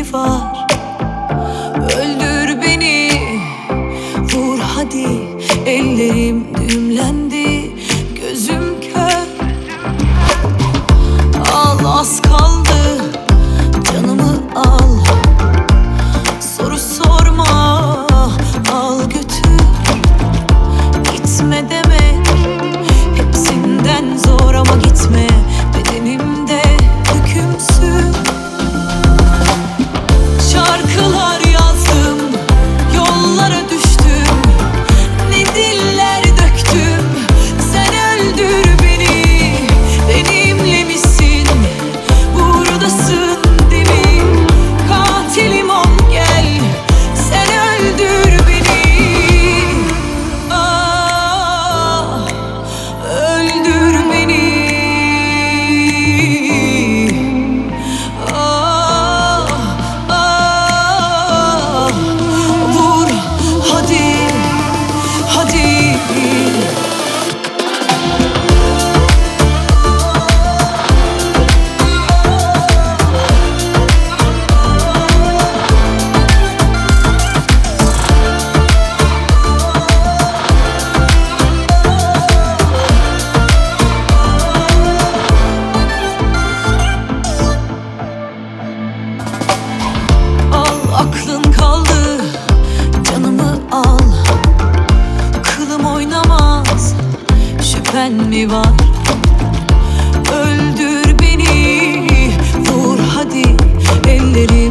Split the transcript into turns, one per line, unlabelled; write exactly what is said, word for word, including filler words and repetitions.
teklif var. Öldür beni, vur hadi. Ellerim düğümlendi, gözüm kör. Al, az kaldı, canımı al. Soru sorma, al götür. Gitme demek hepsinden zor, ama gitme bedenimde hükümsün. Şarkılar yazdım, yollara düştüm, ne diller döktüm. Sen öldür beni, benimle misin, buradasın değil mi? Katilim ol gel, sen öldür beni. Ah, öldür beni. Ah, ah, vur hadi, hadi. Al, aklın kaldı, canımı al. Kılım oynamaz, şüphen mi var? Öldür beni, vur hadi. Ellerim